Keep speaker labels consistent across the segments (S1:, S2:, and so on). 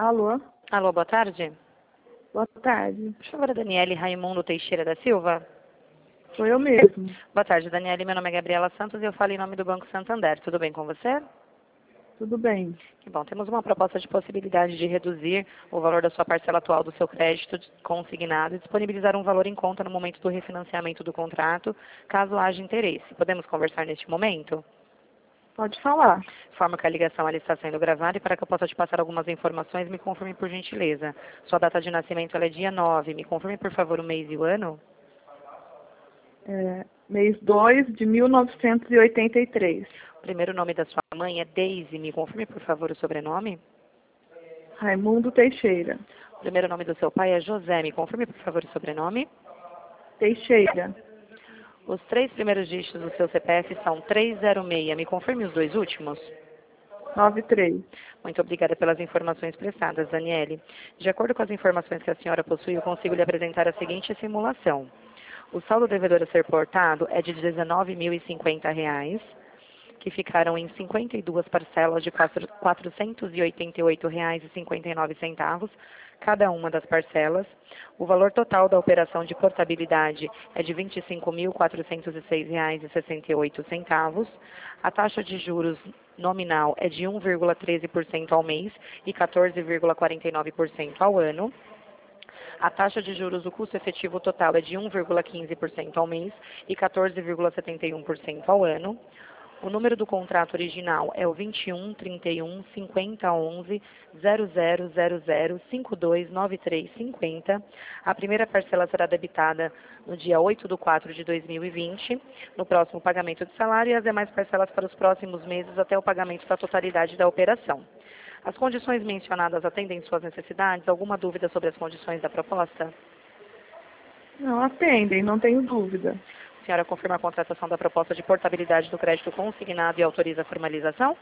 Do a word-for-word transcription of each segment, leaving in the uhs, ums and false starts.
S1: Alô?
S2: Alô, boa tarde.
S1: Boa tarde.
S2: Por favor, a Daniele Raimundo Teixeira da Silva.
S1: Sou eu mesmo.
S2: Boa tarde, Daniele. Meu nome é Gabriela Santos e eu falo em nome do Banco Santander. Tudo bem com você?
S1: Tudo bem.
S2: Que bom. Temos uma proposta de possibilidade de reduzir o valor da sua parcela atual do seu crédito consignado e disponibilizar um valor em conta no momento do refinanciamento do contrato, caso haja interesse. Podemos conversar neste momento?
S1: Pode falar.
S2: Informo que a ligação ali está sendo gravada e para que eu possa te passar algumas informações, me confirme por gentileza. Sua data de nascimento ela é dia nove. Me confirme, por favor, o mês e o ano?
S1: É, mês dois de mil novecentos e oitenta e três.
S2: O primeiro nome da sua mãe é Daisy. Me confirme, por favor, o sobrenome?
S1: Raimundo Teixeira.
S2: O primeiro nome do seu pai é José. Me confirme, por favor, o sobrenome?
S1: Teixeira.
S2: Os três primeiros dígitos do seu C P F são trezentos e seis. Me confirme os dois últimos?
S1: noventa e três.
S2: Muito obrigada pelas informações prestadas, Daniele. De acordo com as informações que a senhora possui, eu consigo lhe apresentar a seguinte simulação. O saldo devedor a ser portado é de dezenove mil e cinquenta reais, que ficaram em cinquenta e duas parcelas de quatrocentos e oitenta e oito reais e cinquenta e nove centavos, cada uma das parcelas. O valor total da operação de portabilidade é de vinte e cinco mil quatrocentos e seis reais e sessenta e oito centavos. A taxa de juros nominal é de um vírgula treze por cento ao mês e quatorze vírgula quarenta e nove por cento ao ano. A taxa de juros do custo efetivo total é de um vírgula quinze por cento ao mês e quatorze vírgula setenta e um por cento ao ano. O número do contrato original é o vinte e um, trinta e um, cinquenta, onze, zero zero zero zero, cinco dois nove três cinquenta. A primeira parcela será debitada no dia oito de quatro de dois mil e vinte, no próximo pagamento de salário, e as demais parcelas para os próximos meses até o pagamento da totalidade da operação. As condições mencionadas atendem suas necessidades? Alguma dúvida sobre as condições da proposta?
S1: Não, atendem, não tenho dúvida.
S2: A senhora confirma a contratação da proposta de portabilidade do crédito consignado e autoriza a formalização?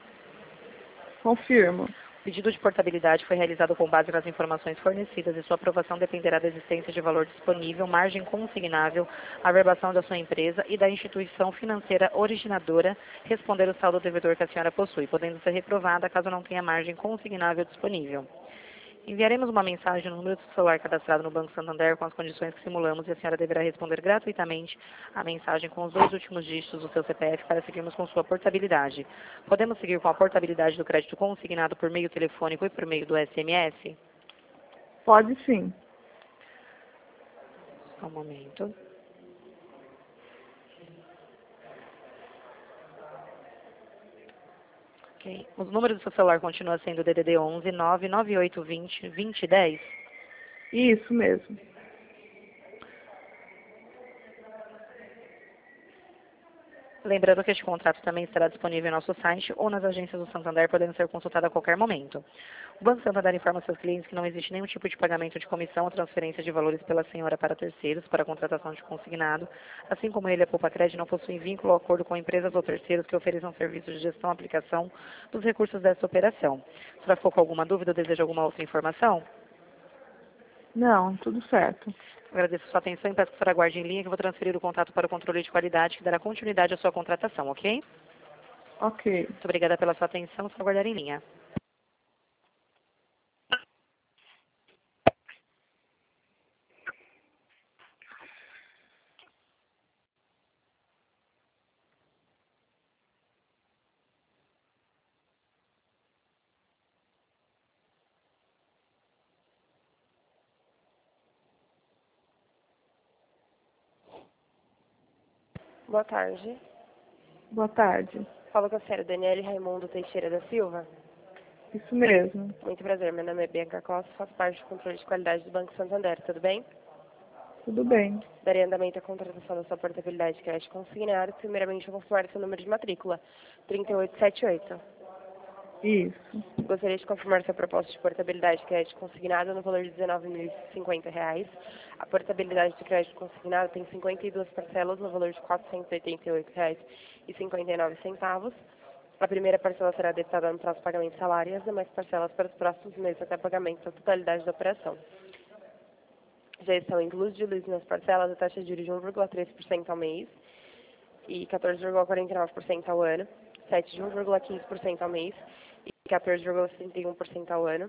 S1: Confirmo.
S2: O pedido de portabilidade foi realizado com base nas informações fornecidas e sua aprovação dependerá da existência de valor disponível, margem consignável, averbação da sua empresa e da instituição financeira originadora responder o saldo devedor que a senhora possui, podendo ser reprovada caso não tenha margem consignável disponível. Enviaremos uma mensagem no número do celular cadastrado no Banco Santander com as condições que simulamos e a senhora deverá responder gratuitamente a mensagem com os dois últimos dígitos do seu C P F para seguirmos com sua portabilidade. Podemos seguir com a portabilidade do crédito consignado por meio telefônico e por meio do S M S?
S1: Pode sim.
S2: Só um momento. Okay. O número do seu celular continua sendo o D D D onze, nove nove oito dois zero, dois zero um zero?
S1: Isso mesmo.
S2: Lembrando que este contrato também estará disponível em nosso site ou nas agências do Santander, podendo ser consultado a qualquer momento. O Banco Santander informa seus clientes que não existe nenhum tipo de pagamento de comissão ou transferência de valores pela senhora para terceiros para a contratação de consignado, assim como ele, a Poupa Crédito, não possui vínculo ou acordo com empresas ou terceiros que ofereçam serviços de gestão e aplicação dos recursos desta operação. Se já ficou com alguma dúvida ou deseja alguma outra informação?
S1: Não, tudo certo.
S2: Agradeço a sua atenção e peço que a senhora aguarde em linha que eu vou transferir o contato para o controle de qualidade que dará continuidade à sua contratação, ok?
S1: Ok.
S2: Muito obrigada pela sua atenção, só aguardar em linha.
S3: Boa tarde.
S1: Boa tarde.
S3: Falo com a senhora Daniele Raimundo Teixeira da Silva.
S1: Isso mesmo.
S3: Muito prazer, meu nome é Bianca Costa, faço parte do controle de qualidade do Banco Santander, tudo bem?
S1: Tudo bem.
S3: Darei andamento à contratação da sua portabilidade de crédito consignado. Primeiramente, eu vou confirmar seu número de matrícula, trinta e oito setenta e oito.
S1: Isso.
S3: Gostaria de confirmar sua proposta de portabilidade de crédito consignado no valor de dezenove mil e cinquenta reais. A portabilidade de crédito consignado tem cinquenta e duas parcelas no valor de quatrocentos e oitenta e oito reais e cinquenta e nove centavos. A primeira parcela será debitada no prazo de pagamento de salário e as demais parcelas para os próximos meses até pagamento da totalidade da operação. Já estão inclusos de luz nas parcelas a taxa de juros de um vírgula três por cento ao mês e quatorze vírgula quarenta e nove por cento ao ano, sete de um vírgula quinze por cento ao mês e quatorze vírgula setenta e um por cento ao ano.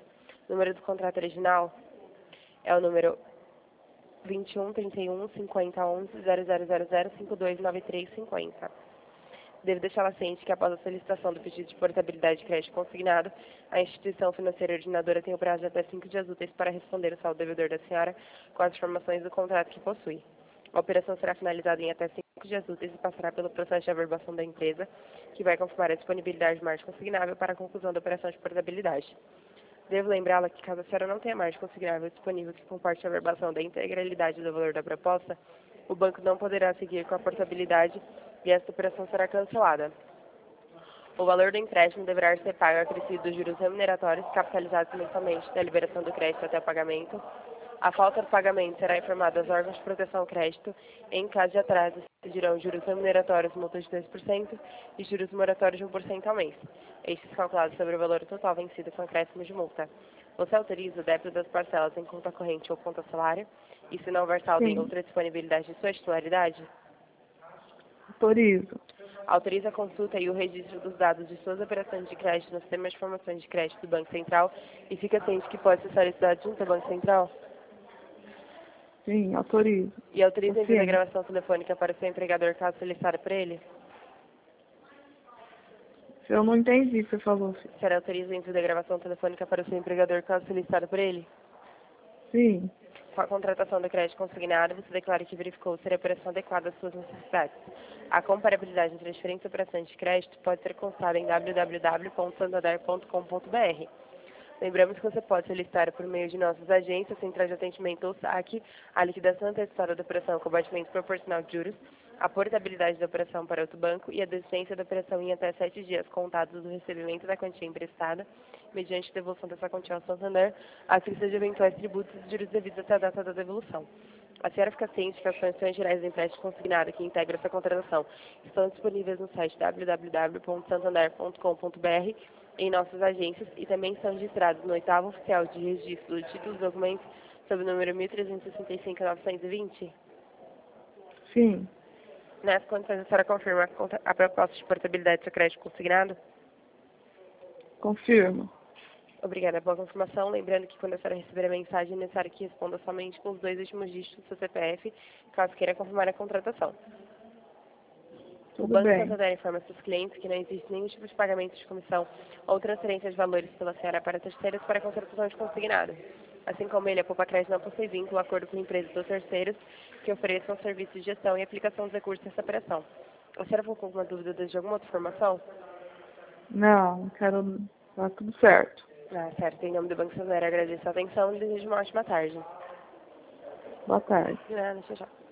S3: O número do contrato original é o número vinte e um, trinta e um, cinquenta, onze, zero zero zero zero, cinco dois nove três cinco zero. Devo deixá-la ciente que após a solicitação do pedido de portabilidade de crédito consignado, a instituição financeira ordinadora tem o prazo de até cinco dias úteis para responder o saldo devedor da senhora com as informações do contrato que possui. A operação será finalizada em até cinco dias úteis e passará pelo processo de averbação da empresa, que vai confirmar a disponibilidade de margem consignável para a conclusão da operação de portabilidade. Devo lembrá-la que, caso a senhora não tenha margem consignável disponível que comporte a averbação da integralidade do valor da proposta, o banco não poderá seguir com a portabilidade e esta operação será cancelada. O valor do empréstimo deverá ser pago acrescido dos juros remuneratórios capitalizados mensalmente da liberação do crédito até o pagamento. A falta do pagamento será informada aos órgãos de proteção ao crédito. Em caso de atraso, incidirão juros remuneratórios, multas de dois por cento e juros moratórios de um por cento ao mês. Estes calculados sobre o valor total vencido com acréscimo de multa. Você autoriza o débito das parcelas em conta corrente ou conta salário? E se não houver saldo em outra disponibilidade de sua titularidade?
S1: Autorizo.
S3: Autoriza a consulta e o registro dos dados de suas operações de crédito no sistema de informações de crédito do Banco Central e fica ciente que pode acessar esse dado junto ao Banco Central?
S1: Sim, autorizo.
S3: E autoriza o envio da
S1: Sim.
S3: gravação telefônica para o seu empregador caso solicitada por ele?
S1: Eu não entendi o que você falou, filho.
S3: A senhora autoriza o envio da gravação telefônica para o seu empregador caso solicitada por ele?
S1: Sim.
S3: Com a contratação do crédito consignado, você declara que verificou ser a operação adequada às suas necessidades. A comparabilidade entre as diferentes operações de crédito pode ser constada em w w w ponto santander ponto com ponto b r. Lembramos que você pode solicitar por meio de nossas agências, centrais de atendimento ou saque, a liquidação antecipada da operação com batimento proporcional de juros, a portabilidade da operação para outro banco e a desistência da operação em até sete dias contados do recebimento da quantia emprestada, mediante devolução dessa quantia ao Santander, a crista de eventuais tributos e juros devidos até a data da devolução. A senhora fica ciente que as condições gerais do empréstimo consignado que integram essa contratação estão disponíveis no site w w w ponto santander ponto com ponto b r, em nossas agências e também são registrados no oitavo oficial de registro do título dos documentos sob o número mil trezentos e sessenta e cinco, novecentos e vinte?
S1: Sim.
S3: Nessa condições, a senhora confirma a, conta, a proposta de portabilidade do seu crédito consignado?
S1: Confirmo.
S3: Obrigada pela confirmação. Lembrando que quando a senhora receber a mensagem, é necessário que responda somente com os dois últimos dígitos do seu C P F, caso queira confirmar a contratação. O
S1: Tudo
S3: Banco
S1: bem.
S3: Santander informa seus clientes que não existe nenhum tipo de pagamento de comissão ou transferência de valores pela senhora para terceiros para a contratação de consignado. Assim como ele, a Poupa Crédito não possui vínculo, acordo com empresas ou terceiros que ofereçam serviços de gestão e aplicação dos recursos dessa operação. A senhora ficou com alguma dúvida de alguma outra informação?
S1: Não, quero... Tá tudo certo.
S3: Ah, certo. Em nome do Banco Santander, agradeço a atenção e desejo uma ótima tarde.
S1: Boa tarde.
S3: De nada, tchau, tchau.